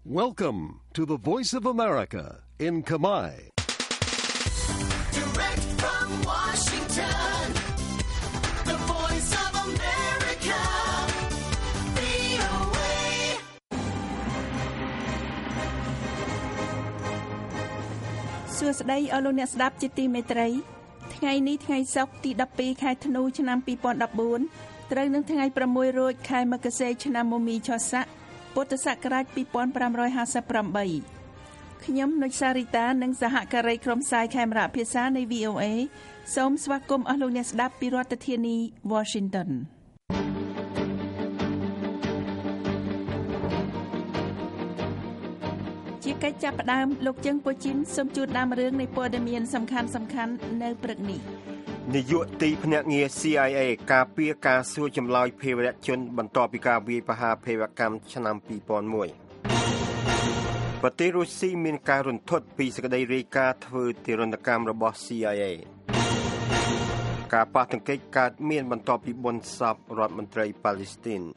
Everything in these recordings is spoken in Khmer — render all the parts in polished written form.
Welcome to the Voice of America in Khmer. Direct from Washington, the Voice of America, VOA. សួស្តីអស់លោកអ្នកស្ដាប់ជាទីមេត្រីថ្ងៃនេះថ្ងៃសុក្រទី12ខែធ្នូឆ្នាំ2014ត្រូវនឹងថ្ងៃ6រោចខែមករាឆ្នាំមមីឆស័កពុទ្ធសករាជ2558ខ្ញុំនុចសារីតានិងសហការីក្រុមផ្សាយខេមរៈភាសានៃ VOA សូមស្វាគមន៍អស់លោកអ្នកស្ដាប់ពីរដ្ឋធានី Washington ជាកិច្ចចាប់ផ្ដើមលោកជើងពូជីនសូមជូនដើមរឿងនៃព័ត៌មានសំខាន់ៗនៅព្រឹកនេះនាយកទីភ្នាក់ងារ CIA ការពារការសួរចម្លើយភេរវជនបន្ទាប់ពីការវាយប្រហារភេរវកម្មឆ្នាំ2001ប្រទេសរុស្ស៊ីមានការរន្ធត់ពីសេចក្តីរាយការណ៍ធ្វើទារុណកម្មរបស់ CIA ការប៉ះទង្គិចកើតមានបន្ទាប់ពីបុណ្យសពរដ្ឋមន្ត្រីប៉ាឡេស្ទីន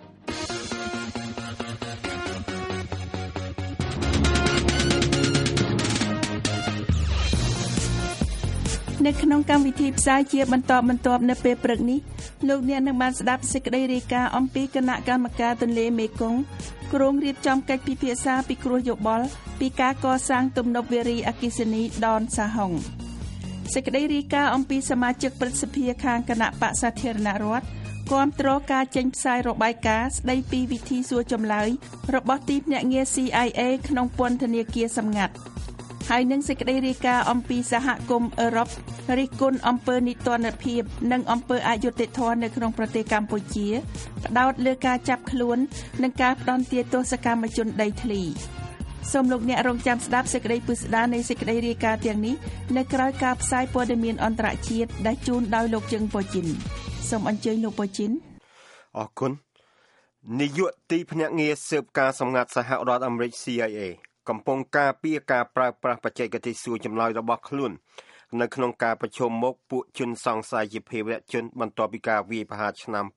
នៅក្នុងកម្មវិធីផ្សាយជាបន្តនៅពេលព្រឹកនេះលោកអ្នកនឹងបានស្ដាប់សេចក្តីរាយការណ៍អំពីគណៈកម្មការទន្លេមេគង្គក្រុងរៀបចំកិច្ចពិភាក្សាពិគ្រោះយោបល់ពីការកសាងទំនប់វារីអគ្គិសនីដនសាហុងសេចក្តីរាយការណ៍អំពីសមាជិកព្រឹទ្ធសភាខាងគណៈបក្សសាធារណរដ្ឋគាំទ្រការចេញផ្សាយរបាយការណ៍ស្តីពីវិធីសួរចម្លើយរបស់ទីភ្នាក់ងារ CIA ក្នុងពន្ធនាគារសម្ងាត់ហើយនឹងសេចក្តីរាយការណ៍អំពីសហគមន៍អឺរ៉ុបរិះគន់អំពើនីតិរដ្ឋភាពនិងអំពើអយុត្តិធម៌នៅក្នុងប្រទេសកម្ពុជាផ្ដោតលើការចាប់ខ្លួននិងការផ្ដន្ទាទោសកម្មជនដីធ្លីសូមលោកអ្នករងចាំស្ដាប់សេចក្តីពិស្ដារនៃសេចក្តីរាយការណ៍ទាំងនេះនៅក្រៅការផ្សាយព័ត៌មានអន្តរជាតិដែលជូនដោយលោកជឹងពូជីនសូមអញ្ជើញលោកពូជីនអរគុណនាយកទីភ្នាក់ងារស៊ើបការសម្ងាត់សហរដ្ឋអាមេរិក CIA កំពុងការពារការប្រើប្រាស់បច្ចេកទេសសួរចម្លើយរបស់ខ្លួននៅក្នុងការប្រជុំមុខពួកជនសង្ស័យជាភេរវជនបន្ទាប់ពីការវាយប្រហារឆ្នាំ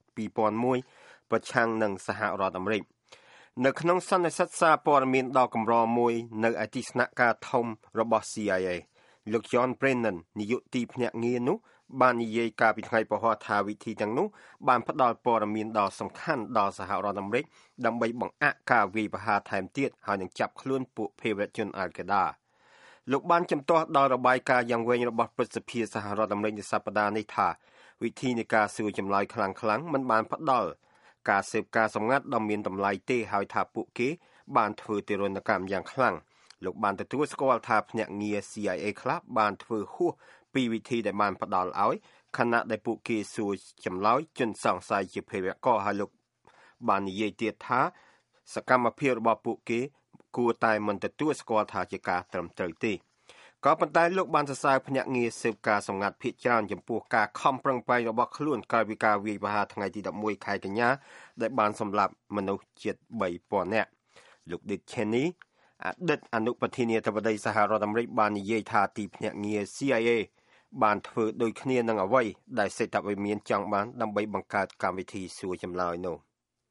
2001ប្រឆាំងនឹងសហរដ្ឋអាមេរិកនៅក្នុងសន្និសីទសារព័ត៌មានដ៏កម្រមួយនៅឯទីស្នាក់ការធំរបស់ CIA លោក John Brennan នាយកទីភ្នាក់ងារនោះបាននិយាយកាលពីថ្ងៃពហុថាវិធីទាំងនោះបានផ្ដល់ព័ត៌មានដ៏សំខាន់ដល់សហរដ្ឋអាមេរិកដើម្បីបង្អាក់ការវាយប្រហារថែមទៀតហើយនឹងចាប់ខ្លួនពួកភេរវជនអាល់កាដាលោកបានជំទាស់ដល់របាយការណ៍យ៉ាងវែងរបស់ព្រឹទ្ធសភាសហរដ្ឋអាមេរិកនៅសប្តាហ៍នេះថាវិធីនៃការសួរចម្លើយខ្លាំងៗមិនបានផ្ដល់ការស៊ើបការសម្ងាត់ដ៏មានតម្លៃទេហើយថាពួកគេបានធ្វើទារុណកម្មយ៉ាងខ្លាំងលោកបានទទួលស្គាល់ថាភ្នាក់ងារ CIA ខ្លះបានធ្វើហួសពីវិធីដែលបានផ្ដល់ឲ្យខណៈដែលពួកគេសួរចម្លើយជនសង្ស័យជាភេរវករហើយលោកបាននិយាយទៀតថាសកម្មភាពរបស់ពួកគេគួរតែមិនទទួលស្គាល់ថាជាការត្រឹមត្រូវទេក៏ប៉ុន្តែលោកបានសរសើរភ្នាក់ងារស៊ើបការសម្ងាត់ភាគច្រើនចំពោះការខំប្រឹងប្រែងរបស់ខ្លួនកាលពីការវាយប្រហារថ្ងៃទី11ខែកញ្ញាដែលបានសម្លាប់មនុស្សជិត 3000 នាក់លោក Dick Cheney អតីតអនុប្រធានាធិបតីសហរដ្ឋអាមេរិកបាននិយាយថាទីភ្នាក់ងារ CIA បានធ្វើដូចគ្នានឹងអ្វីដែលសេដ្ឋវិមានចង់បានដើម្បីបង្កើតកម្មវិធីសួរចម្លើយនោះ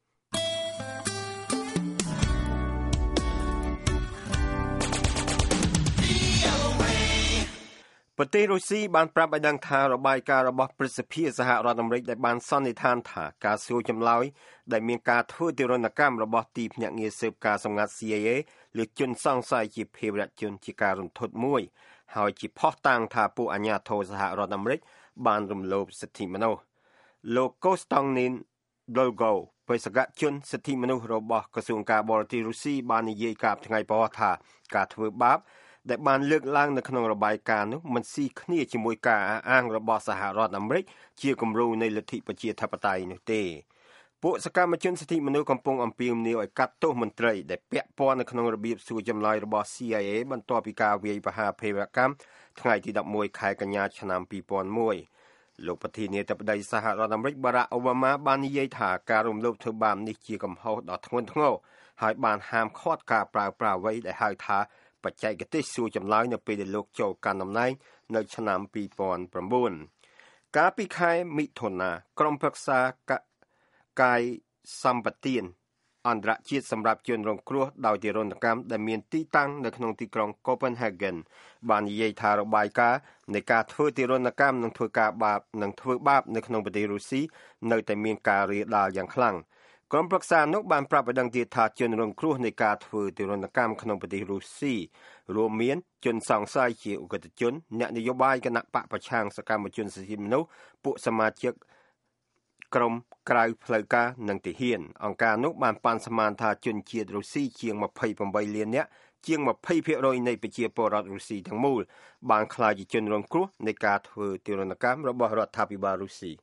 ប្រទេសរុស្ស៊ីបានប្រាប់ឲ្យដឹងថារបាយការណ៍របស់ព្រឹទ្ធសភាសហរដ្ឋអាមេរិកដែលបានសន្និដ្ឋានថាការសួរចម្លើយដែលមានការធ្វើទារុណកម្មរបស់ទីភ្នាក់ងារស៊ើបការសម្ងាត់ CIA លើជនសង្ស័យជាភេរវជនជាការរន្ធត់មួយហើយជាផុសតាងថាពួកអាជ្ញាធរសហរដ្ឋអាមេរិកបានរំលោភសិទ្ធិមនុស្សលោក Konstantin Dolgov បេសកជនសិទ្ធិមនុស្សរបស់ក្រសួងការបរទេសរុស្ស៊ីបាននិយាយកាលថ្ងៃពហុថាការធ្វើបាបដែលបានលើកឡើងនៅក្នុងរបាយការណ៍នោះមិនស៊ីគ្នាជាមួយការអះអាងរបស់សហរដ្ឋអាមេរិកជាគំរូនៃលទ្ធិប្រជាធិបតេយ្យនោះទេពួកសកម្មជនសិទ្ធិមនុស្សកំពុងអំពាវនាវឲ្យកាត់ទោសមន្ត្រីដែលពាក់ព័ន្ធនៅក្នុងរបៀបសួរចម្លើយរបស់ CIA បន្ទាប់ពីការវាយប្រហារភេរវកម្មថ្ងៃទី11ខែកញ្ញាឆ្នាំ2001លោកប្រធានាធិបតីសហរដ្ឋអាមេរិក Barack Obama បាននិយាយថាការរំលោភធ្វើបាបនេះជាកំហុសដ៏ធ្ងន់ធ្ងរហើយបានហាមឃាត់ការប្រើប្រាស់អ្វីដែលហៅថាបច្ចេកទេសសួរចម្លើយនៅពេលដែលលោកចូលកាន់តំណែងនៅឆ្នាំ2009កាលពីខែមិថុនាក្រុមប្រឹក្សាកាយសម្បទានអន្តរជាតិសម្រាប់ជនរងគ្រោះដោយទារុណកម្មដែលមានទីតាំងនៅក្នុងទីក្រុង Copenhagen បាននិយាយថារបាយការណ៍នៃការធ្វើទារុណកម្មនិងធ្វើបាបនៅក្នុងប្រទេសរុស្ស៊ីនៅតែមានការរាលដាលយ៉ាងខ្លាំងក្រុមប្រឹក្សានោះបានប្រាប់ឲ្យដឹងទៀតថាជនរងគ្រោះនៃការធ្វើទារុណកម្មក្នុងប្រទេសរុស្ស៊ីរួមមានជនសង្ស័យជាឧក្រិដ្ឋជនអ្នកនយោបាយគណៈបកប្រឆាំងសកម្មជនសិទ្ធិមនុស្សពួកសមាជិកក្រុមក្រៅផ្លូវការនិងទាហានអង្គការនោះបានប៉ាន់ស្មានថាជនជាតិរុស្ស៊ីជាង28លាននាក់ជាង 20% នៃប្រជាពលរដ្ឋរុស្ស៊ីទាំងមូលបានក្លាយជាជនរងគ្រោះនៃការធ្វើទារុណកម្មរបស់រដ្ឋាភិបាលរុស្ស៊ី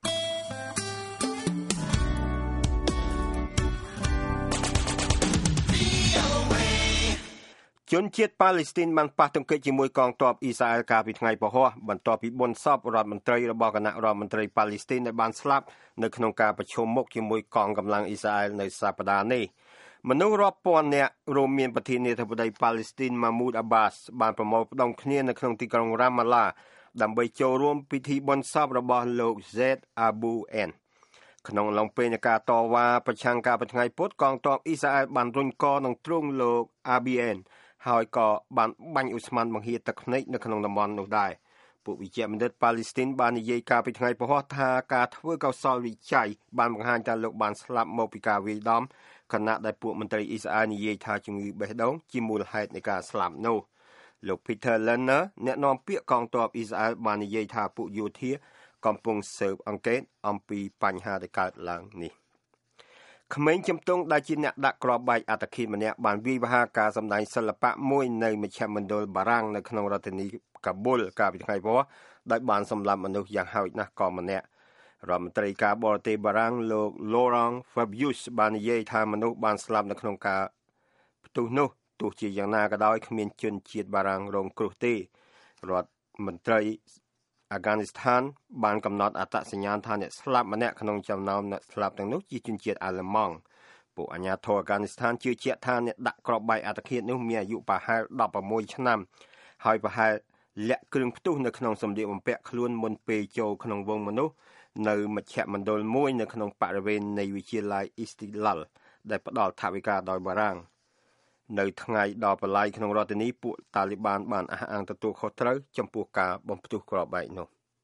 ជនជាតិប៉ាឡេស្ទីនបានប៉ះទង្គិចជាមួយកងទ័ពអ៊ីស្រាអែលកាលពីថ្ងៃពហុបន្ទាប់ពីបុណ្យសពរដ្ឋមន្ត្រីរបស់គណៈរដ្ឋមន្ត្រីប៉ាឡេស្ទីនដែលបានស្លាប់នៅក្នុងការប្រជុំមុខជាមួយកងកម្លាំងអ៊ីស្រាអែលនៅសប្តាហ៍នេះមនុស្សរាប់ពាន់នាក់រួមមានប្រធានាធិបតីប៉ាឡេស្ទីនម៉ាមូដអាបាសបានប្រមូលផ្ដុំគ្នានៅក្នុងទីក្រុងរ៉ាម៉ាឡាដើម្បីចូលរួមពិធីបុណ្យសពរបស់លោក Zed Abu En ក្នុងអំឡុងពេលនៃការតវ៉ាប្រឆាំងការប្រថ្ងៃពុធកងទ័ពអ៊ីស្រាអែលបានរុញកនឹងទ្រង់លោក ABN ហើយក៏បានបាញ់ឧស្ម័នបង្ហៀទឹកភ្នែកនៅក្នុងតំបន់នោះដែរពួកវិជ្ជបណ្ឌិតប៉ាឡេស្ទីនបាននិយាយកាលពីថ្ងៃពហុថាការធ្វើកោសលវិច័យបានបង្ហាញថាលោកបានស្លាប់មកពីការវាយដំខណៈដែលពួកមន្ត្រីអ៊ីស្រាអែលនិយាយថាជំងឺបេះដូងជាមូលហេតុនៃការស្លាប់នោះលោក Peter Lerner អ្នកនាំពាក្យកងទ័ពអ៊ីស្រាអែលបាននិយាយថាពួកយោធាកំពុងស៊ើបអង្កេតអំពីបញ្ហាដែលកើតឡើងនេះក្មេងជំទង់ដែលជាអ្នកដាក់គ្រាប់បែកអត្តឃាតម្នាក់បានវាយប្រហារការសម្ដែងសិល្បៈមួយនៅមជ្ឈមណ្ឌលបារាំងនៅក្នុងរដ្ឋធានីកាប៊ុលកាលពីថ្ងៃពហុដោយបានសម្លាប់មនុស្សយ៉ាងហោចណាស់ក៏ម្នាក់រដ្ឋមន្ត្រីការបរទេសបារាំងលោក Laurent Fabius បាននិយាយថាមនុស្សបានស្លាប់នៅក្នុងការផ្ទុះនោះទោះជាយ៉ាងណាក៏ដោយគ្មានជនជាតិបារាំងរងគ្រោះទេរដ្ឋមន្ត្រីអាហ្គានីស្ថានបានកំណត់អត្តសញ្ញាណថាអ្នកស្លាប់ម្នាក់ក្នុងចំណោមអ្នកស្លាប់ទាំងនោះជាជនជាតិអាល្លឺម៉ង់ពួកអាជ្ញាធរអាហ្គានីស្ថានជឿជាក់ថាអ្នកដាក់គ្រាប់បែកអត្តឃាតនោះមានអាយុប្រហែល16ឆ្នាំហើយប្រហែលលាក់គ្រឿងផ្ទុះនៅក្នុងសម្លៀកបំពាក់ខ្លួនមុនពេលចូលក្នុងវងមនុស្សនៅមជ្ឈមណ្ឌលមួយនៅក្នុងបរិវេណនៃវិទ្យាល័យ Istiklal ដែលផ្ដល់ថវិកាដោយបារាំងនៅថ្ងៃដល់បល័យក្នុងរដ្ឋធានីពួកតាលីបានបានអះអាងទទួលខុសត្រូវចំពោះការបំផ្ទុះគ្រាប់បែកនោះ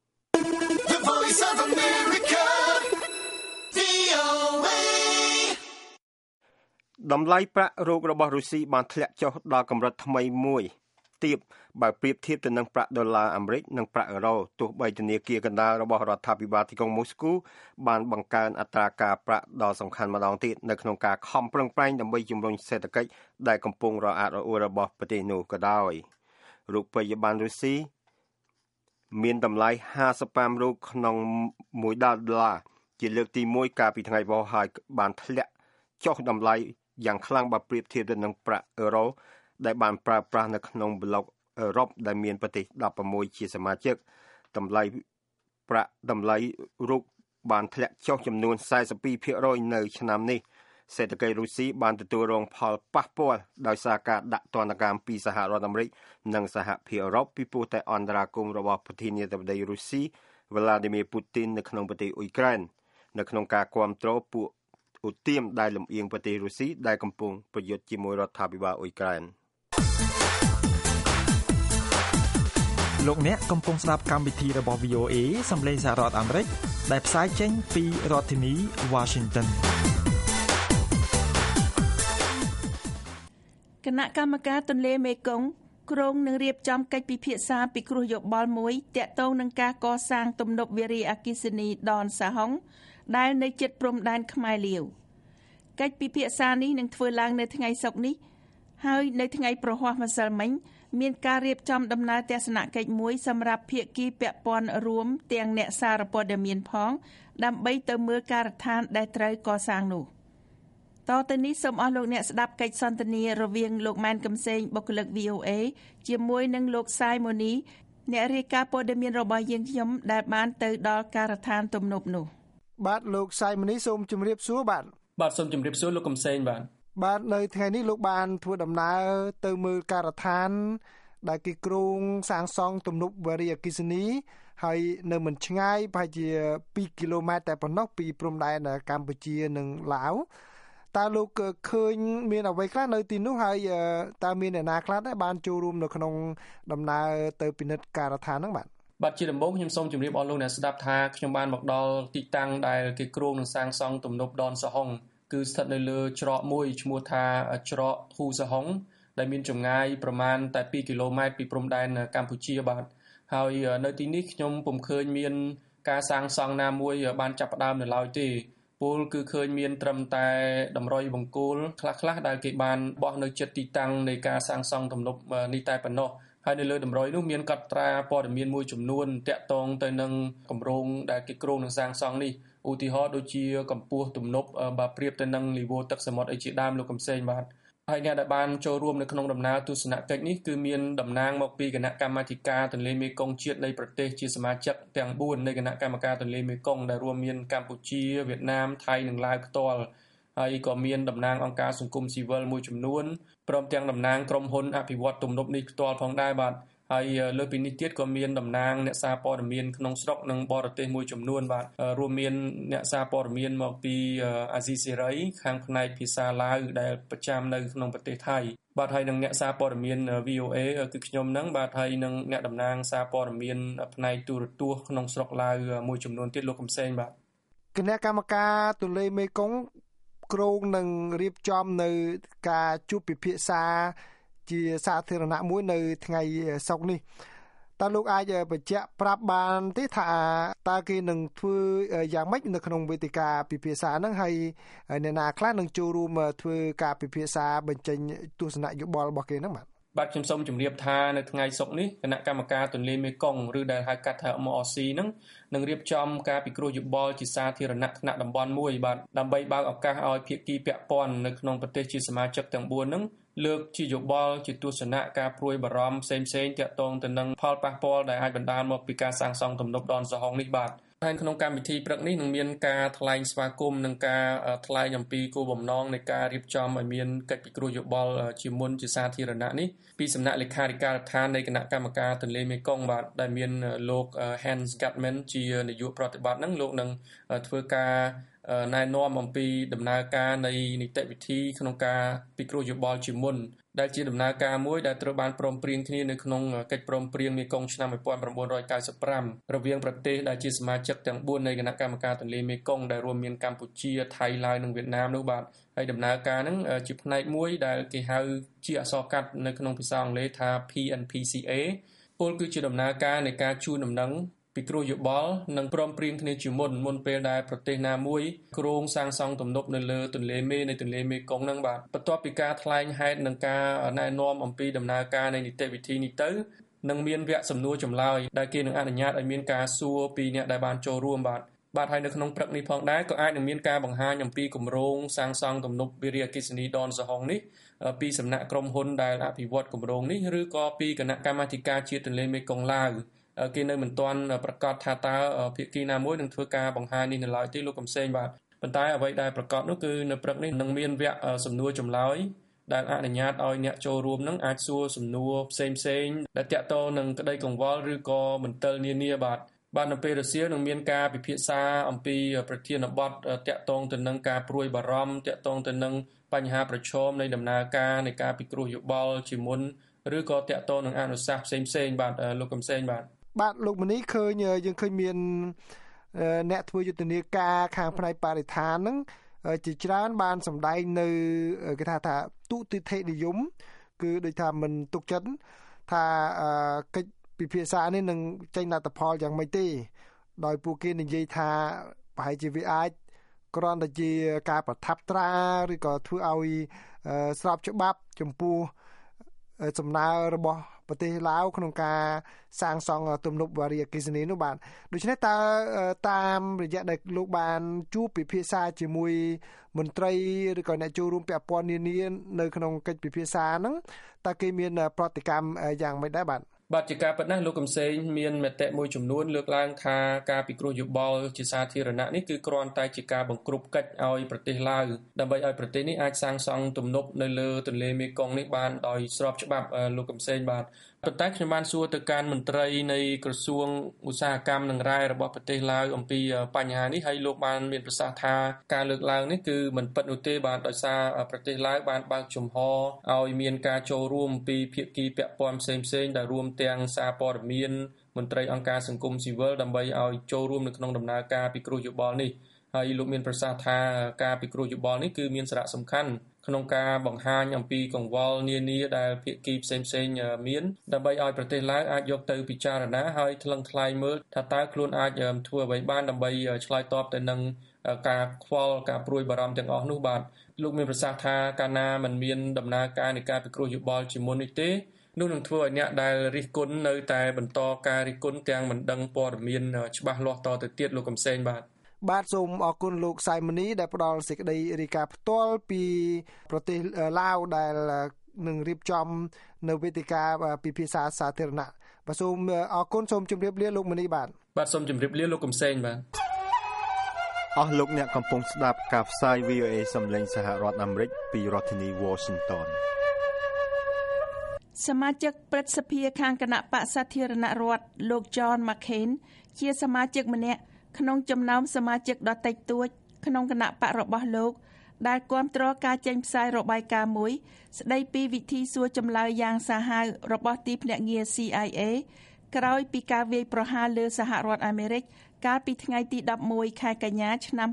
The Voice of America, VOA. តម្លៃប្រាក់រោគរបស់រុស្ស៊ីបានធ្លាក់ចុះដល់កម្រិតថ្មីមួយទាបបើប្រៀបធៀបទៅនឹងប្រាក់ដុល្លារអាមេរិកនិងប្រាក់អឺរ៉ូទោះបីធនាគារកណ្ដាលរបស់រដ្ឋាភិបាលទីក្រុងមូស្គូបានបង្កើនអត្រាការប្រាក់ដ៏សំខាន់ម្ដងទៀតនៅក្នុងការខំប្រឹងប្រែងដើម្បីជំរុញសេដ្ឋកិច្ចដែលកំពុងរអាក់រអួលរបស់ប្រទេសនោះក៏ដោយរូបិយប័ណ្ណរុស្ស៊ីមានតម្លៃ55រូបក្នុង1ដុល្លារជាលើកទី1កាលពីថ្ងៃពហុហើយបានធ្លាក់ចុះតម្លៃយ៉ាងខ្លាំងបើប្រៀបធៀបទៅនឹងប្រាក់អឺរ៉ូដែលបានប្រើប្រាស់នៅក្នុងប្លុកអឺរ៉ុបដែលមានប្រទេស16ជាសមាជិកតម្លៃរូបបានធ្លាក់ចុះចំនួន 42% នៅឆ្នាំនេះសេដ្ឋកិច្ចរុស្ស៊ីបានទទួលរងផលប៉ះពាល់ដោយសារការដាក់ទណ្ឌកម្មពីសហរដ្ឋអាមេរិកនិងសហភាពអឺរ៉ុបពីព្រោះតែអន្តរាគមន៍របស់ប្រធានាធិបតីរុស្ស៊ី Vladimir Putin នៅក្នុងប្រទេសអ៊ុយក្រែននៅក្នុងការគាំទ្រពួកឧទាមដែលលំអៀងប្រទេសរុស្ស៊ីដែលកំពុងប្រយុទ្ធជាមួយរដ្ឋាភិបាលអ៊ុយក្រែនលោកអ្នកកំពុងស្ដាប់កម្មវិធីរបស់ VOA សម្លេងសហរដ្ឋអាមេរិកដែលផ្សាយចេញពីរដ្ឋធានី Washington គណៈកម្មការទន្លេមេគង្គគ្រោងនឹងរៀបចំកិច្ចពិភាក្សាពិគ្រោះយោបល់មួយទាក់ទងនឹងការកសាងទំនប់វារីអគ្គិសនីដនសាហុងដែលនៅជិតព្រំដែនខ្មែរលាវកិច្ចពិភាក្សានេះនឹងធ្វើឡើងនៅថ្ងៃសុក្រនេះហើយនៅថ្ងៃប្រហ័សម្សិលមិញមានការរៀបចំដំណើរទស្សនកិច្ចមួយសម្រាប់ភាគីពាក់ព័ន្ធរួមទាំងអ្នកសារព័ត៌មានផងដើម្បីទៅមើលការដ្ឋានដែលត្រូវកសាងនោះតទៅនេះសូមអស់លោកអ្នកស្ដាប់កិច្ចសន្ទនារវាងលោកម៉ែនកំសែងបុគ្គលិក VOA ជាមួយនឹងលោកសាយម៉ូនីអ្នករាយការណ៍ព័ត៌មានរបស់យើងខ្ញុំដែលបានទៅដល់ការដ្ឋានទំនប់នោះបាទលោកសាយម៉ូនីសូមជម្រាបសួរបាទសូមជម្រាបសួរលោកកំសែងបាទនៅថ្ងៃនេះលោកបានធ្វើដំណើរទៅមើលការដ្ឋានដែលគេគ្រោងសាងសង់ទំនប់វារីអគ្គិសនីហើយនៅមិនឆ្ងាយប្រហែលជា2គីឡូម៉ែត្រតែប៉ុណ្ណោះពីព្រំដែនកម្ពុជានិងឡាវតើលោកឃើញមានអ្វីខ្លះនៅទីនោះហើយតើមានអ្នកណាខ្លះដែរបានចូលរួមនៅក្នុងដំណើរទៅពិនិត្យការដ្ឋានហ្នឹងបាទជាដំបូងខ្ញុំសូមជម្រាបអស់លោកអ្នកស្ដាប់ថាខ្ញុំបានមកដល់ទីតាំងដែលគេគ្រោងនឹងសាងសង់ទំនប់ដនសហុងគឺស្ថិតនៅលើច្រកមួយឈ្មោះថាច្រកហ៊ូសហុងដែលមានចម្ងាយប្រមាណតែ2គីឡូម៉ែត្រពីព្រំដែនកម្ពុជាបាទហើយនៅទីនេះខ្ញុំពុំឃើញមានការសាងសង់ណាមួយបានចាប់ផ្ដើមនៅឡើយទេពលគឺឃើញមានត្រឹមតែតម្រុយបង្គោលខ្លះៗដែលគេបានបោះនៅជិតទីតាំងនៃការសាងសង់ទំនប់នេះតែប៉ុណ្ណោះហើយនៅលើតម្រុយនោះមានកត់ត្រាព័ត៌មានមួយចំនួនតាក់ទងទៅនឹងគម្រោងដែលគេគ្រោងនឹងសាងសង់នេះឧទាហរណ៍ដូចជាកម្ពស់ទំនប់បើប្រៀបទៅនឹងនីវ៉ូទឹកសមុទ្រអីជាដើមលោកកំសែងបាទហើយអ្នកដែលបានចូលរួមនៅក្នុងដំណើរទស្សនកិច្ចនេះគឺមានតំណាងមកពីគណៈកម្មាធិការទន្លេមេគង្គជាតិនៃប្រទេសជាសមាជិកទាំង4នៃគណៈកម្មការទន្លេមេគង្គដែលរួមមានកម្ពុជាវៀតណាមថៃនិងឡាវផ្ទាល់ហើយក៏មានតំណាងអង្គការសង្គមស៊ីវិលមួយចំនួនព្រមទាំងតំណាងក្រុមហ៊ុនអភិវឌ្ឍទំនប់នេះផ្ទាល់ផងដែរបាទហើយលើពីនេះទៀតក៏មានតំណាងអ្នកសារព័ត៌មានក្នុងស្រុកនិងបរទេសមួយចំនួនបាទរួមមានអ្នកសារព័ត៌មានមកពីអាស៊ីសេរីខាងផ្នែកភាសាឡាវដែលប្រចាំនៅក្នុងប្រទេសថៃបាទហើយនឹងអ្នកសារព័ត៌មាន VOA គឺខ្ញុំហ្នឹងបាទហើយនឹងអ្នកតំណាងសារព័ត៌មានផ្នែកទូរទស្សន៍ក្នុងស្រុកឡាវមួយចំនួនទៀតលោកកំសែងបាទគណៈកម្មការទន្លេមេគង្គគ្រោងនឹងរៀបចំនៅការជួបពិភាក្សាជាសាធារណៈមួយនៅថ្ងៃសុក្រនេះតើលោកអាចបញ្ជាក់ប្រាប់បានទេថាតើគេនឹងធ្វើយ៉ាងម៉េចនៅក្នុងវេទិកាពិភាក្សាហ្នឹងហើយអ្នកណាខ្លះនឹងចូលរួមធ្វើការពិភាក្សាបញ្ចេញទស្សនៈយោបល់របស់គេហ្នឹងបាទខ្ញុំសូមជម្រាបថានៅថ្ងៃសុក្រនេះគណៈកម្មការទន្លេមេគង្គឬដែលហៅកាត់ថា MRC ហ្នឹងនឹងរៀបចំការពិគ្រោះយោបល់ជាសាធារណៈថ្នាក់តំបន់មួយបាទដើម្បីបើកឱកាសឲ្យភាគីពាក់ព័ន្ធនៅក្នុងប្រទេសជាសមាជិកទាំង4ហ្នឹងលើកជាយោបល់ជាទស្សនៈការព្រួយបារម្ភផ្សេងៗទាក់ទងទៅនឹងផលប៉ះពាល់ដែលអាចបណ្ដាលមកពីការសាងសង់ទំនប់ដនសហុងនេះបាទហើយក្នុងកម្មវិធីព្រឹកនេះនឹងមានការថ្លែងស្វាគមន៍និងការថ្លែងអំពីគោលបំណងនៃការរៀបចំឲ្យមានកិច្ចពិគ្រោះយោបល់ជាមុនជាសាធារណៈនេះពីសំណាក់លេខាធិការដ្ឋាននៃគណៈកម្មការទន្លេមេគង្គបាទដែលមានលោក Hans Gatman ជានាយកប្រតិបត្តិនឹងលោកនឹងធ្វើការណែនាំអំពីដំណើរការនៃនីតិវិធីក្នុងការពិគ្រោះយោបល់ជាមុនដែលជាដំណើរការមួយដែលត្រូវបានព្រមព្រៀងគ្នានៅក្នុងកិច្ចព្រមព្រៀងមេគង្គឆ្នាំ1995រវាងប្រទេសដែលជាសមាជិកទាំង4នៃគណៈកម្មការទន្លេមេគង្គដែលរួមមានកម្ពុជាថៃឡាវនិងវៀតណាមនោះបាទហើយដំណើរការហ្នឹងជាផ្នែកមួយដែលគេហៅជាអក្សរកាត់នៅក្នុងភាសាអង់គ្លេសថា PNPCA ពលគឺជាដំណើរការនៃការជូនដំណឹងពិគ្រោះយោបល់និងព្រមព្រៀងគ្នាជាមុនពេលដែលប្រទេសណាមួយគ្រោងសាងសង់ទំនប់នៅលើទន្លេមេនៃទន្លេមេគង្គហ្នឹងបាទបន្ទាប់ពីការថ្លែងហេតុនិងការណែនាំអំពីដំណើរការនៃនីតិវិធីនេះទៅនឹងមានវគ្គសំណួរចម្លើយដែលគេនឹងអនុញ្ញាតឲ្យមានការសួរពីអ្នកដែលបានចូលរួមបាទហើយនៅក្នុងព្រឹកនេះផងដែរក៏អាចនឹងមានការបង្ហាញអំពីគម្រោងសាងសង់ទំនប់វារីអគ្គិសនីដនសហុងនេះពីសំណាក់ក្រុមហ៊ុនដែលអភិវឌ្ឍគម្រោងនេះឬក៏ពីគណៈកម្មាធិការជាតិទន្លេមេគង្គឡាវគេនៅមិនទាន់ប្រកាសថាតើភាគីណាមួយនឹងធ្វើការបង្ហាញនេះនៅឡើយទេលោកកំសែងបាទប៉ុន្តែអ្វីដែលប្រកាសនោះគឺនៅព្រឹកនេះនឹងមានវគ្គសំណួរចម្លើយដែលអនុញ្ញាតឲ្យអ្នកចូលរួមនឹងអាចសួរសំណួរផ្សេងដែលតាក់ទងនឹងក្តីកង្វល់ឬក៏មន្ទិលនានាបាទនៅពេលរសៀលនឹងមានការពិភាក្សាអំពីប្រធានបទតាក់ទងទៅនឹងការព្រួយបារម្ភតាក់ទងទៅនឹងបញ្ហាប្រឈមនៃដំណើរការនៃការពិគ្រោះយោបល់ជាមុនឬក៏តាក់ទងនឹងអនុសាសន៍ផ្សេងបាទលោកកំសែងបាទលោកមនីឃើញយើងឃើញមានអ្នកធ្វើយុទ្ធនាការខាងផ្នែកបរិស្ថានហ្នឹងជាច្រើនបានសម្ដែងនៅគេថាទុតិធិនិយមគឺដូចថាមិនទុកចិត្តថាកិច្ចពិភាក្សានេះនឹងចេញលទ្ធផលយ៉ាងម៉េចទេដោយពួកគេនិយាយថាប្រហែលជាវាអាចគ្រាន់តែជាការប្រថាប់ត្រាឬក៏ធ្វើឲ្យស្របច្បាប់ចំពោះសំណើរបស់ប្រទេសឡាវក្នុងការសាងសង់ទំនប់វារីអគ្គិសនីនោះបាទដូច្នេះតើតាមរយៈដែលលោកបានជួបពិភាក្សាជាមួយមន្ត្រីឬក៏អ្នកចូលរួមពាក់ព័ន្ធនានានៅក្នុងកិច្ចពិភាក្សាហ្នឹងតើគេមានប្រតិកម្មយ៉ាងម៉េចដែរបាទជាការពិតណាស់លោកកំសែងមានមតិមួយចំនួនលើកឡើងថាការពិគ្រោះយោបល់ជាសាធារណៈនេះគឺគ្រាន់តែជាការបង្ក្រប់កិច្ចឲ្យប្រទេសឡាវដើម្បីឲ្យប្រទេសនេះអាចសាងសង់ទំនប់នៅលើទន្លេមេគង្គនេះបានដោយស្របច្បាប់លោកកំសែងបាទប៉ុន្តែខ្ញុំបានសួរទៅកាន់មន្ត្រីនៃក្រសួងឧស្សាហកម្មនិងរាយរបស់ប្រទេសឡាវអំពីបញ្ហានេះហើយលោកបានមានប្រសាសន៍ថាការលើកឡើងនេះគឺមិនពិតនោះទេបាទដោយសារប្រទេសឡាវបានបើកចំហឲ្យមានការចូលរួមពីភាគីពាក់ព័ន្ធផ្សេងៗដែលរួមទាំងសារព័ត៌មានមន្ត្រីអង្គការសង្គមស៊ីវិលដើម្បីឲ្យចូលរួមនៅក្នុងដំណើរការពិគ្រោះយោបល់នេះហើយលោកមានប្រសាសន៍ថាការពិគ្រោះយោបល់នេះគឺមានសារៈសំខាន់ក្នុងការបង្ហាញអំពីកង្វល់នានាដែលភាគីផ្សេងៗមានដើម្បីឲ្យប្រទេសឡាវអាចយកទៅពិចារណាហើយថ្លឹងថ្លែងមើលថាតើខ្លួនអាចធ្វើអ្វីបានដើម្បីឆ្លើយតបទៅនឹងការខ្វល់ការព្រួយបារម្ភទាំងអស់នោះបាទលោកមានប្រសាសន៍ថាកាលណាមិនមានដំណើរការនៃការពិគ្រោះយោបល់ជាមុននេះទេនោះនឹងធ្វើឲ្យអ្នកដែលរិះគន់នៅតែបន្តការរិះគន់ទាំងមិនដឹងព័ត៌មានច្បាស់លាស់តទៅទៀតលោកកំសែងបាទសូមអរគុណលោកសៃម៉ានីដែលផ្ដល់សេចក្តីរាយការណ៍ផ្ទាល់ពីប្រទេសឡាវដែលនឹងរៀបចំនៅវេទិកាពិភាក្សាសាធារណៈបាទសូមអរគុណសូមជម្រាបលាលោកម៉ានីបាទសូមជម្រាបលាលោកកំសែងបាទអស់លោកអ្នកកំពុងស្ដាប់ការផ្សាយ VOA សំឡេងសហរដ្ឋអាមេរិកពីរដ្ឋធានី Washington សមាជិកព្រឹទ្ធសភាខាងគណៈបក្សសាធារណរដ្ឋលោក John McCain ជាសមាជិកម្នាក់ក្នុងចំណោមសមាជិកដ៏តិចតួចក្នុងគណៈបករបស់លោកដែលគាំទ្រការចេញផ្សាយរបាយការណ៍មួយស្ដីពីវិធីសួរចម្លើយយ៉ាងសាហាវរបស់ទីភ្នាក់ងារ CIA ក្រោយពីការវាយប្រហារលើសហរដ្ឋអាមេរិកកាលពីថ្ងៃទី11ខែកញ្ញាឆ្នាំ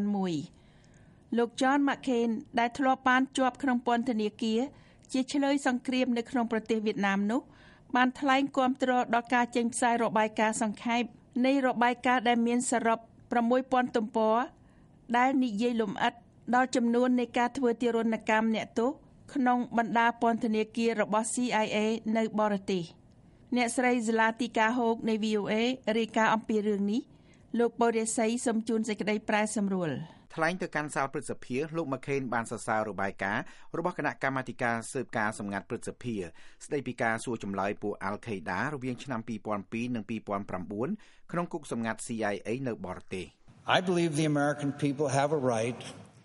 2001លោក John McCain ដែលធ្លាប់បានជាប់ក្នុងពន្ធនាគារជាឆ្លើយសង្គ្រាមនៅក្នុងប្រទេសវៀតណាមនោះបានថ្លែងគាំទ្រដល់ការចេញផ្សាយរបាយការណ៍សង្ខេបនៃរបាយការណ៍ដែលមានសរុប 6,000 ទំព័រដែលនិយាយលម្អិតដល់ចំនួននៃការធ្វើទារុណកម្មអ្នកទោសក្នុងបណ្ដាពន្ធនាគាររបស់ CIA នៅបរទេសអ្នកស្រី Zlatika Hoke នៃ VOA រាយការណ៍អំពីរឿងនេះលោកបូរិស័យសូមជូនសេចក្តីប្រែសម្រួលថ្លែងទៅកាន់សាលព្រឹទ្ធសភាលោក McCain បានសរសើររបាយការណ៍របស់គណៈកម្មាធិការស៊ើបការសម្ងាត់ព្រឹទ្ធសភាស្ដីពីការសួរចម្លើយពួក Al-Qaeda រវាងឆ្នាំ2002និង2009ក្នុងគុកសម្ងាត់ CIA នៅបរទេស I believe the American people have a right,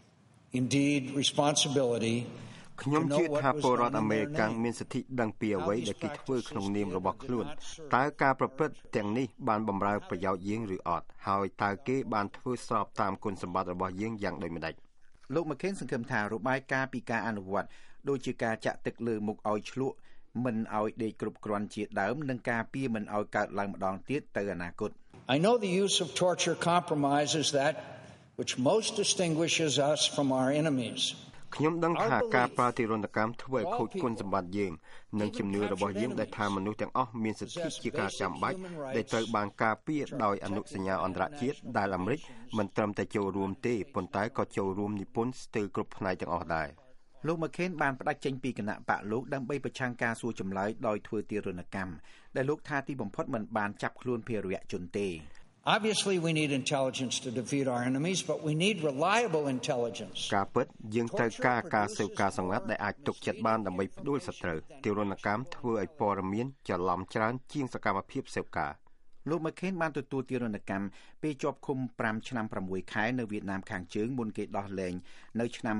indeed responsibility ខ្ញុំជឿថាពលរដ្ឋអាមេរិកមានសិទ្ធិដឹងពីអ្វីដែលគេធ្វើក្នុងនាមរបស់ខ្លួនតើការប្រព្រឹត្តទាំងនេះបានបម្រើប្រយោជន៍យើងឬអត់ហើយតើគេបានធ្វើស្របតាមគុណសម្បត្តិរបស់យើងយ៉ាងដូចម្តេចលោក McCain សង្ឃឹមថារបាយការណ៍ពីការអនុវត្តដូចជាការចាក់ទឹកលើមុខឲ្យឆ្លក់មិនឲ្យដេកគ្រប់គ្រាន់ជាដើមនិងការពារមិនឲ្យកើតឡើងម្ដងទៀតទៅអនាគត I know the use of torture compromises that which most distinguishes us from our enemies ខ្ញុំដឹងថាការប្រើទារុណកម្មធ្វើឲ្យខូចគុណសម្បត្តិយើងនិងជំនឿរបស់យើងដែលថាមនុស្សទាំងអស់មានសិទ្ធិជាការចាំបាច់ដែលត្រូវបានការពារដោយអនុសញ្ញាអន្តរជាតិដែលអាមេរិកមិនត្រឹមតែចូលរួមទេប៉ុន្តែក៏ចូលរួមនិពន្ធស្ទើរគ្រប់ផ្នែកទាំងអស់ដែរលោក McCain បានផ្ដាច់ចេញពីគណៈបកលោកដើម្បីប្រឆាំងការសួរចម្លើយដោយធ្វើទារុណកម្មដែលលោកថាទីបំផុតមិនបានចាប់ខ្លួនភេរវជនទេ Obviously we need intelligence to defeat our enemies but we need reliable intelligence ការពិតយើងត្រូវការស៊ើបការសម្ងាត់ដែលអាចទុកចិត្តបានដើម្បីផ្ដួលសត្រូវទារុណកម្មធ្វើឲ្យព័ត៌មានច្រឡំច្រើនជាងសកម្មភាពស៊ើបការលោក McCain បានទទួលទារុណកម្មពេលជាប់ឃុំ5ឆ្នាំ6ខែនៅវៀតណាមខាងជើងមុនគេដោះលែងនៅឆ្នាំ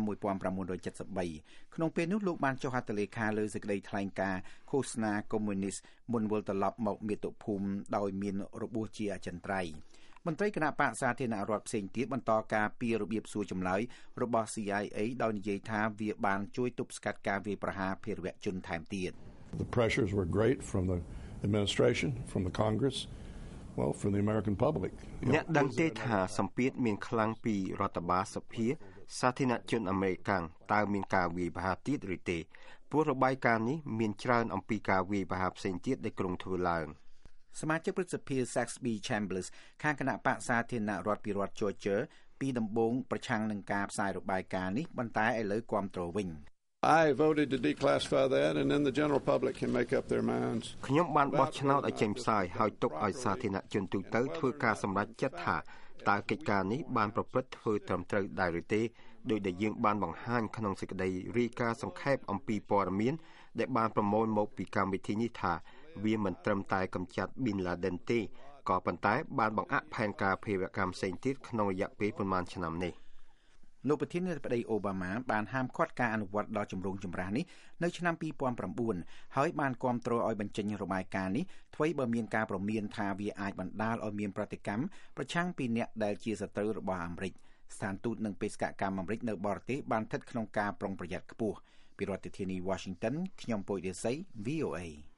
1973ក្នុងពេលនោះលោកបានចុះហត្ថលេខាលើសេចក្តីថ្លែងការណ៍ឃោសនាកុម្មុយនីសមុនវិលត្រឡប់មកមាតុភូមិដោយមានរបួសជាអចិន្ត្រៃយ៍មន្ត្រីគណៈបក្សសាធារណរដ្ឋផ្សេងទៀតបន្តការពីរបៀបសួរចម្លើយរបស់ CIA ដោយនិយាយថាវាបានជួយទប់ស្កាត់ការវាយប្រហារភេរវជនថែមទៀត The pressures were great from the administration from the Congress Well, from the American public. អ្នកដឹងទេថាសម្ពាធមានខ្លាំងពីរដ្ឋបាលសភាសាធារណជនអាមេរិកតើមានការវាយប្រហារទៀតឬទេព្រោះរបាយការណ៍នេះមានច្រើនអំពីការវាយប្រហារផ្សេងទៀតដែលក្រុងធ្វើឡើងសមាជិកព្រឹទ្ធសភា Saxby Chambliss ខាងគណៈបក្សសាធារណរដ្ឋពីរដ្ឋ Georgia ពីដំបូងប្រឆាំងនឹងការផ្សាយរបាយការណ៍នេះប៉ុន្តែឥឡូវគាំទ្រវិញ I voted to declassify that and then the general public can make up their minds. ខ្ញុំបានបោះឆ្នោតឲ្យចេញផ្សាយហើយទុកឲ្យសាធារណជនទូទៅធ្វើការសម្រេចចិត្តថាតើកិច្ចការនេះបានប្រព្រឹត្តធ្វើត្រឹមត្រូវដែរឬទេដោយដែលយើងបានបង្ហាញក្នុងសេចក្តីរាយការណ៍សង្ខេបអំពីព័ត៌មានដែលបានប្រមូលមកពីកម្មវិធីនេះថាវាមិនត្រឹមតែកម្ចាត់ Bin Laden ទេក៏ប៉ុន្តែបានបង្អាក់ផែនការភេរវកម្មផ្សេងទៀតក្នុងរយៈពេលប្រមាណឆ្នាំនេះលោកប្រធានាធិបតីអូបាម៉ាបានហាមឃាត់ការអនុវត្តដ៏ចម្រូងចម្រាសនេះនៅឆ្នាំ2009ហើយបានគាំទ្រឲ្យបញ្ចេញរបាយការណ៍នេះថ្មីបើមានការព្រមានថាវាអាចបណ្ដាលឲ្យមានប្រតិកម្មប្រឆាំងពីអ្នកដែលជាសត្រូវរបស់អាមេរិកស្ថានទូតនិងបេសកកម្មអាមេរិកនៅបរទេសបានស្ថិតក្នុងការប្រុងប្រយ័ត្នខ្ពស់ពីរដ្ឋធានី Washington ខ្ញុំពុយរិស័យ VOA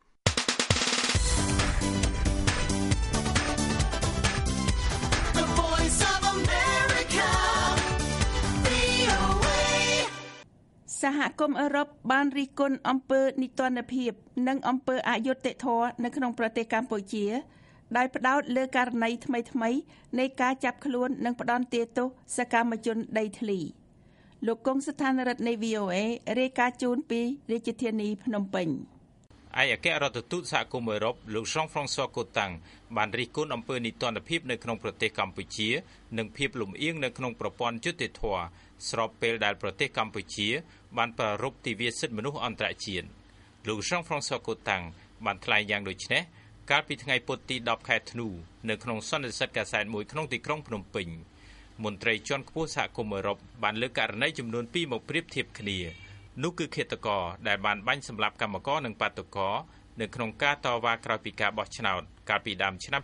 The Voice of America, VOA. សហគមន៍អឺរ៉ុបបានរិះគន់អំពើនីតិរដ្ឋភាពនិងអំពើអយុត្តិធម៌នៅក្នុងប្រទេសកម្ពុជាដោយផ្ដោតលើករណីថ្មីៗនៃការចាប់ខ្លួននិងផ្ដន្ទាទោសសកម្មជនដីធ្លីលោកកុងស្ថានរដ្ឋនៃ VOA រាយការណ៍ជូនពីរាជធានីភ្នំពេញឯកអគ្គរដ្ឋទូតសហគមន៍អឺរ៉ុបលោក Jean-François Cotin បានរិះគន់អំពើនីតិរដ្ឋភាពនៅក្នុងប្រទេសកម្ពុជានិងភាពលំអៀងនៅក្នុងប្រព័ន្ធយុត្តិធម៌ស្របពេលដែលប្រទេសកម្ពុជាបានប្រារព្ធទិវាសិទ្ធិមនុស្សអន្តរជាតិលោក Jean-François Cotin បានថ្លែងយ៉ាងដូចនេះកាលពីថ្ងៃពុធទី10ខែធ្នូនៅក្នុងសន្និសីទកាសែតមួយក្នុងទីក្រុងភ្នំពេញមន្ត្រីជាន់ខ្ពស់សហគមន៍អឺរ៉ុបបានលើកករណីចំនួន2មកប្រៀបធៀបគ្នានោះគឺឃាតករដែលបានបាញ់សម្លាប់កម្មករនិងបាតុករនៅក្នុងការតវ៉ាក្រោយពីការបោះឆ្នោតកាលពីដើមឆ្នាំ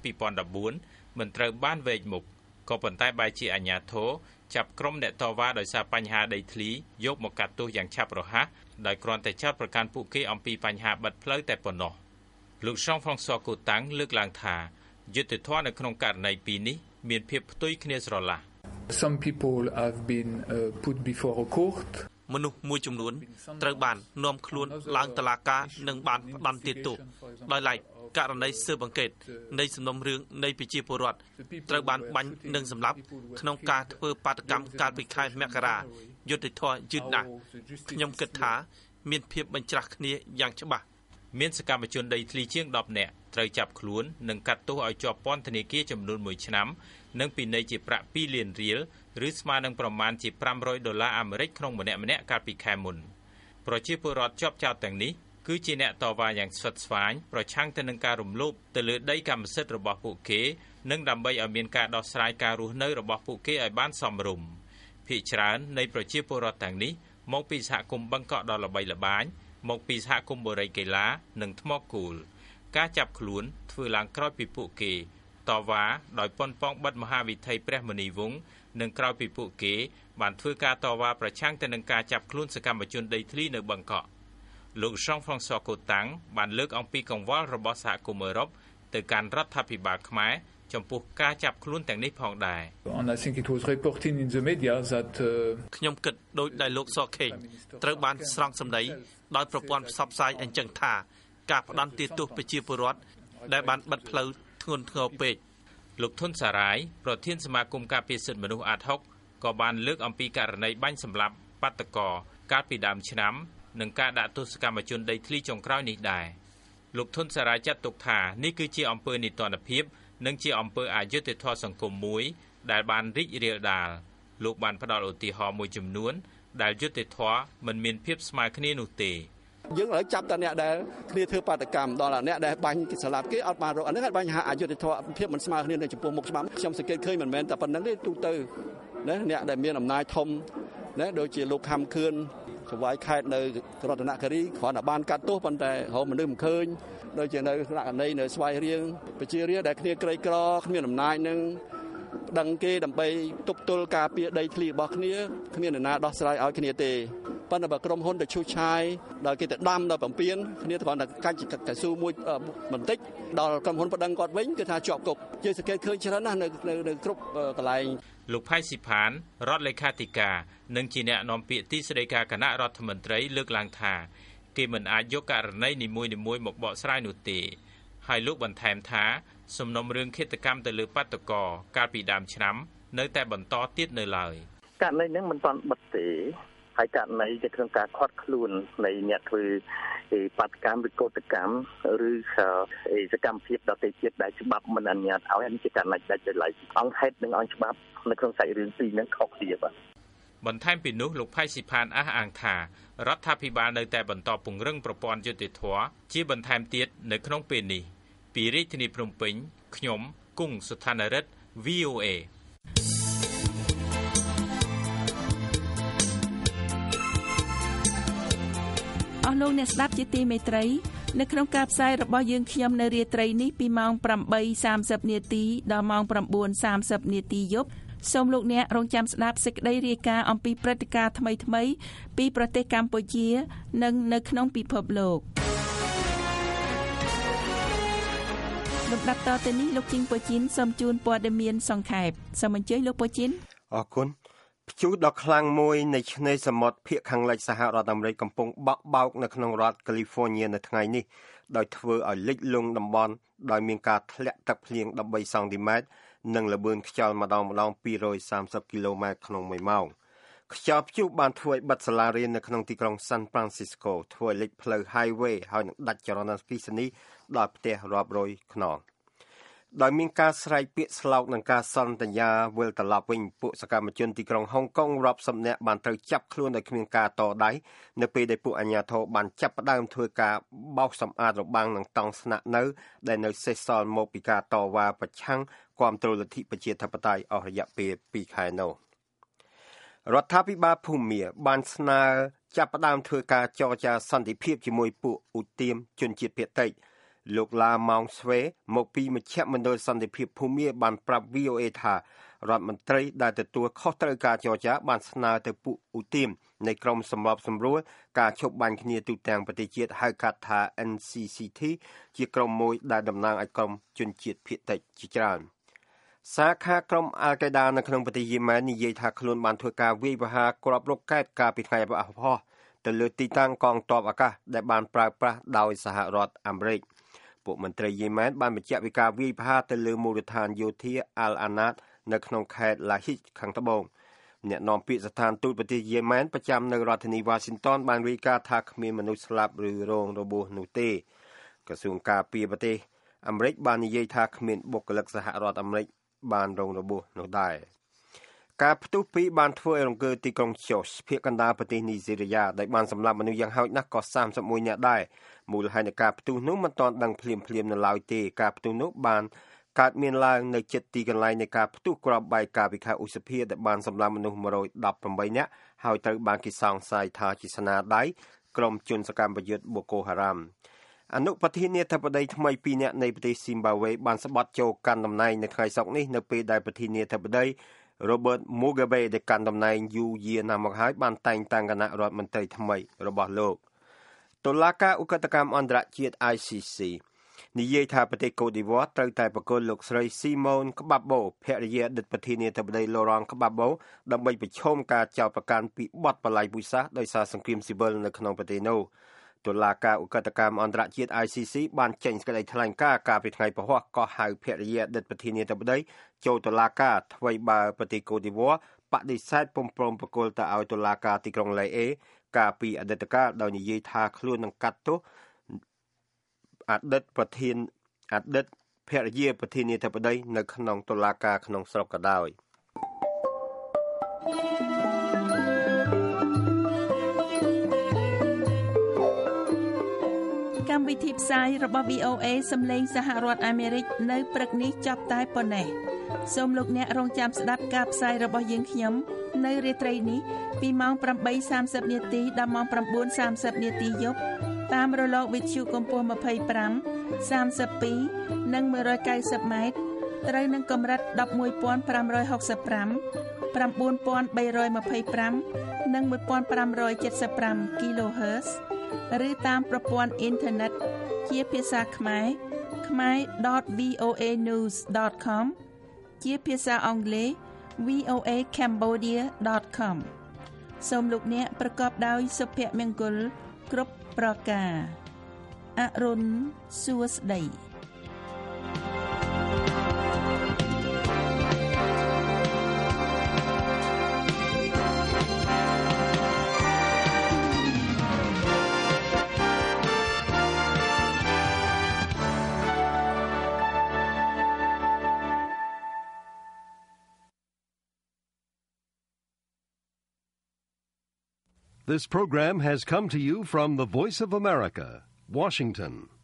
2014មិនត្រូវបានវែកមុខក៏ប៉ុន្តែបែរជាអាជ្ញាធរចាប់ក្រុមអ្នកតវ៉ាដោយសារបញ្ហាដីធ្លីយកមកកាត់ទោសយ៉ាងឆាប់រហ័សដោយគ្រាន់តែចោទប្រកាន់ពួកគេអំពីបញ្ហាបិទផ្លូវតែប៉ុណ្ណោះលោក Jean-François Cotin លើកឡើងថាយុត្តិធម៌នៅក្នុងករណីពីរនេះមានភាពផ្ទុយគ្នាស្រឡះ Some people have been put before a court មនុស្សមួយចំនួនត្រូវបាននាំខ្លួនឡើងតុលាការនិងបានផ្ដន្ទាទោសដោយឡែកករណីស៊ើបអង្កេតនៃសំណុំរឿងនៃប្រជាពលរដ្ឋត្រូវបានបាញ់និងសម្លាប់ក្នុងការធ្វើបាតកម្មកាលពីខែមករាយុត្តិធម៌យឺតណាស់ខ្ញុំគិតថាមានភាពបញ្ច្រាស់គ្នាយ៉ាងច្បាស់មានសកម្មជនដីធ្លីជាង10នាក់ត្រូវចាប់ខ្លួននិងកាត់ទោសឲ្យជាប់ពន្ធនាគារចំនួន1ឆ្នាំនិងពិន័យជាប្រាក់2លានរៀលឬស្មើនឹងប្រមាណជា$500អាមេរិកក្នុងម្នាក់ៗកាលពីខែមុនប្រជាពលរដ្ឋជាប់ចោទទាំងនេះគឺជាអ្នកតវ៉ាយ៉ាងស្វិតស្វាញប្រឆាំងទៅនឹងការរំលោភទៅលើដីកម្មសិទ្ធិរបស់ពួកគេនិងដើម្បីឲ្យមានការដោះស្រាយការរស់នៅរបស់ពួកគេឲ្យបានសមរម្យភាគច្រើននៃប្រជាពលរដ្ឋទាំងនេះមកពីសហគមន៍បឹងកក់ដ៏ល្បីល្បាញមកពីសហគមន៍បូរីកេឡានិងថ្មគោលការចាប់ខ្លួនធ្វើឡើងក្រោយពីពួកគេតវ៉ាដោយប៉ុនប៉ងបិទមហាវិថីព្រះមុនីវង្សនិងក្រោយពីពួកគេបានធ្វើការតវ៉ាប្រឆាំងទៅនឹងការចាប់ខ្លួនសកម្មជនដីធ្លីនៅបឹងកក់លោក Jean-François Cotin បានលើកអំពីកង្វល់របស់សហគមន៍អឺរ៉ុបទៅកាន់រដ្ឋាភិបាលខ្មែរចំពោះការចាប់ខ្លួនទាំងនេះផងដែរខ្ញុំគិតដូចដែលលោកសខេងត្រូវបានស្រង់សម្ដីដោយប្រព័ន្ធផ្សព្វផ្សាយអញ្ចឹងថាការផ្ដន្ទាទោសប្រជាពលរដ្ឋដែលបានបិទផ្លូវធ្ងន់ធ្ងរពេកលោកធុនសារាយប្រធានសមាគមការពារសិទ្ធិមនុស្សអាត6ក៏បានលើកអំពីករណីបាញ់សម្លាប់បាតុករកាលពីដើមឆ្នាំនិងការដាក់ទោសកម្មជនដីធ្លីចុងក្រោយនេះដែរលោកធុនសារាយចាត់ទុកថានេះគឺជាអំពើនីតិរដ្ឋភាពនិងជាអំពើអយុត្តិធម៌សង្គមមួយដែលបានរីករាលដាលលោកបានផ្ដល់ឧទាហរណ៍មួយចំនួនដែលយុត្តិធម៌មិនមានភាពស្មើគ្នានោះទេយើងឥឡូវចាប់តែអ្នកដែលគ្នាធ្វើបាតកម្មដល់អ្នកដែលបាញ់សម្លាប់គេអត់បានរកអានេះបញ្ហាអយុត្តិធម៌ភាពមិនស្មើគ្នានៅចំពោះមុខច្បាប់ខ្ញុំសង្កេតឃើញមិនមែនតែប៉ុណ្្នឹងទេទូទៅណាអ្នកដែលមានអំណាចធំណាដូចជាលោកខំខឿនចង្វាយខេត្តនៅរតនគិរីគ្រាន់តែបានកាត់ទោសប៉ុន្តែរហូតមនុស្សមិនឃើញដូចជានៅករណីនៅស្វាយរៀងប្រជារាស្ត្រដែលគ្នាក្រីក្រគ្មានអំណាចនឹងដឹងគេដើម្បីទប់ទល់ការពារដីធ្លីរបស់គ្នាគ្មាននរណាដោះស្រាយឲ្យគ្នាទេប៉ុន្តែបើក្រុមហ៊ុនទៅឈូសឆាយដល់គេទៅដាំដល់បំពេញគ្នាគ្រាន់តែកាច់កៅស៊ូមួយបន្តិចដល់ក្រុមហ៊ុនប្តឹងគាត់វិញគឺថាជាប់គុកយើងសង្កេតឃើញច្រើនណាស់នៅគ្រប់កន្លែងលោកផៃស៊ីផានរដ្ឋលេខាធិការនិងជាអ្នកនាំពាក្យទីស្តីការគណៈរដ្ឋមន្ត្រីលើកឡើងថាគេមិនអាចយកករណីនីមួយៗមកបកស្រាយនោះទេហើយលោកបន្ថែមថាសំណុំរឿងឃាតកម្មទៅលើបាតុករកាលពីដើមឆ្នាំនៅតែបន្តទៀតនៅឡើយករណីហ្នឹងមិនទាន់បិទទេហើយករណីនៅក្នុងការខាត់ខ្លួននៃអ្នកធ្វើបាតកម្មឬកោតកម្មឬសកម្មភាពដទៃទៀតដែលច្បាប់មិនអនុញ្ញាតឲ្យនេះជាករណីដាច់ដោយឡែកអង្គហេតុនិងអង្គច្បាប់នៅក្នុងសាច់រឿងពីរហ្នឹងខុសគ្នាបាទបន្ថែមពីនោះលោកផៃស៊ីផានអះអាងថារដ្ឋាភិបាលនៅតែបន្តពង្រឹងប្រព័ន្ធយុត្តិធម៌ជាបន្ថែមទៀតនៅក្នុងពេលនេះពីរាជធានីភ្នំពេញខ្ញុំគង់សុថានរិទ្ធ VOA ស់លោកអ្នកស្ដាប់ជាទីមេត្រីនៅក្នុងការផ្សាយរបស់យើងខ្ញុំនៅរាត្រីនេះពីម៉ោង 8:30 នាទីដល់ម៉ោង 9:30 នាទីយប់សូមលោកអ្នករងចាំស្ដាប់សេចក្តីរាយការណ៍អំពីព្រឹត្តិការណ៍ថ្មីៗពីប្រទេសកម្ពុជានិងនៅក្នុងពិភពលោកលំដាប់តទៅនេះលោកជីងប៉ូជីនសូមជូនព័ត៌មានសង្ខេបសូមអញ្ជើញលោកប៉ូជីនអរគុណព្យុះដ៏ខ្លាំងមួយនៃឆ្នេរសមុទ្រភាគខាងលិចសហរដ្ឋអាមេរិកកំពុងបក់បោកនៅក្នុងរដ្ឋ California នៅថ្ងៃនេះដោយធ្វើឲ្យលិចលង់តំបន់ដោយមានការធ្លាក់ទឹកភ្លៀង13សង់ទីម៉ែត្រនិងល្បឿនខ្យល់ម្ដង230គីឡូម៉ែត្រក្នុង1ម៉ោងខ្យល់ព្យុះបានធ្វើឲ្យបិទសាលារៀននៅក្នុងទីក្រុង San Francisco ធ្វើឲ្យលិចផ្លូវ Highway ហើយនឹងដាច់ចរន្តអគ្គិសនីដល់ផ្ទះរាប់រយខ្នងដោយមានការស្រែកពាក្យស្លោកនិងការសន្យាវិលត្រឡប់វិញពួកសកម្មជនទីក្រុងហុងកុងរាប់សិបនាក់បានត្រូវចាប់ខ្លួនដោយគ្មានការតដៃនៅពេលដែលពួកអាជ្ញាធរបានចាប់ផ្ដើមធ្វើការបោសសម្អាតរបាំងនិងតង់ស្នាក់នៅដែលនៅសេសសល់មកពីការតវ៉ាប្រឆាំងគាំទ្រលទ្ធិប្រជាធិបតេយ្យអស់រយៈពេល2ខែនោះរដ្ឋាភិបាលភូមាបានស្នើចាប់ផ្ដើមធ្វើការចរចាសន្តិភាពជាមួយពួកឧទាមជនជាតិភាគតិចលោកឡាម៉ោងស្វេមកពីមជ្ឈមណ្ឌលសន្តិភាពភូមាបានប្រាប់ VOA ថារដ្ឋមន្ត្រីដែលទទួលខុសត្រូវការចរចាបានស្នើទៅពួកឧទាមនៃក្រមសម្របសម្រួលការឈប់បាញ់គ្នាទូទាំងប្រទេសជាតិហៅកាត់ថា NCCT ជាក្រុមមួយដែលតំណាងឲ្យក្រុមជនជាតិភាគតិចជាច្រើនសាខាក្រុមអាល់កេដានៅក្នុងប្រទេសយេម៉ែននិយាយថាខ្លួនបានធ្វើការវាយប្រហារគ្រាប់រ៉ុកកែតកាលពីថ្ងៃអាទិត្យទៅលើទីតាំងកងទ័ពអាកាសដែលបានប្រើប្រាស់ដោយសហរដ្ឋអាមេរិកពួកមន្ត្រីយេម៉ែនបានបញ្ជាក់ពីការវាយប្រហារទៅលើមូលដ្ឋានយោធាអាល់អាណាតនៅក្នុងខេត្តឡាហ៊ីចខាងត្បូងអ្នកនាំពាក្យស្ថានទូតប្រទេសយេម៉ែនប្រចាំនៅរដ្ឋធានី Washington បានរាយការណ៍ថាគ្មានមនុស្សស្លាប់ឬរងរបួសនោះទេក្រសួងការពារប្រទេសអាមេរិកបាននិយាយថាគ្មានបុគ្គលិកសហរដ្ឋអាមេរិកបានរងរបួសនោះដែរការផ្ទុះពីបានធ្វើឲ្យរង្គើទីក្រុង Jos ភាគកណ្ដាលប្រទេសនីហ្សេរីយ៉ាដែលបានសម្លាប់មនុស្សយ៉ាងហោចណាស់ក៏31នាក់ដែរមូលហេតុនៃការផ្ទុះនោះមិនទាន់ដឹងភ្លាមៗនៅឡើយទេការផ្ទុះនោះបានកើតមានឡើងនៅជិតទីកន្លែងនៃការផ្ទុះគ្រាប់បែកកាលពីខែឧសភាដែលបានសម្លាប់មនុស្ស118នាក់ហើយត្រូវបានគេសង្ស័យថាជាស្នាដៃក្រុមជនសកម្មប្រយុទ្ធបូកូហារ៉ាមអនុប្រធានាធិបតីថ្មី2នាក់នៃប្រទេសស៊ីមបាវេបានស្បត់ចូលកាន់តំណែងនៅថ្ងៃសុក្រនេះនៅពេលដែលប្រធានាធិបតី Robert Mugabe ដែលកាន់តំណែងយូរយារណាស់មកហើយបានតែងតាំងគណៈរដ្ឋមន្ត្រីថ្មីរបស់លោកតុលាការឧក្រិដ្ឋកម្មអន្តរជាតិ ICC និយាយថាប្រទេសកូតឌីវ៉ាត្រូវតែប្រគល់លោកស្រី Simone Gbagbo ភរិយាអតីតប្រធានាធិបតី Laurent Gbagbo ដើម្បីប្រឈមការចោទប្រកាន់ពីបទបល្ល័ង្កពូជសាសន៍ដោយសារសង្គ្រាមស៊ីវិលនៅក្នុងប្រទេសនោះតុលាការឧក្រិដ្ឋកម្មអន្តរជាតិ ICC បានចេញសេចក្តីថ្លែងការណ៍កាលពីថ្ងៃពហុក៏ហៅភរិយាអតីតប្រធានាធិបតីចូលតុលាការថ្មីបើប្រទេសកូតឌីវ៉ាបដិសេធពុំព្រមប្រគល់ទៅឲ្យតុលាការទីក្រុងឡេអេកាលពីអតីតកាលដោយនិយាយថាខ្លួននឹងកាត់ទោសអតីតភរិយាប្រធានាធិបតីនៅក្នុងតុលាការក្នុងស្រុកក៏ដោយកម្មវិធីផ្សាយរបស់ VOA សំឡេងសហរដ្ឋអាមេរិកនៅព្រឹកនេះចប់តែប៉ុណ្ណេះសូមលោកអ្នករងចាំស្ដាប់ការផ្សាយរបស់យើងខ្ញុំនៅរាត្រីនេះពីម៉ោង 8:30 នាទីដល់ម៉ោង 9:30 នាទីយប់តាមរលកវិទ្យុកម្ពស់25 32និង190ម៉ែត្រត្រូវនឹងកម្រិត 11,565 9,325 និង 1,575 kHz ឬតាមប្រព័ន្ធអ៊ីនធឺណិតជាភាសាខ្មែរ khmer.voanews.com ជាភាសាអង់គ្លេស voacambodia.com សូមលោកអ្នកប្រកបដោយសុភមង្គលគ្រប់ប្រការអរុនសួស្តី This program has come to you from the Voice of America, Washington.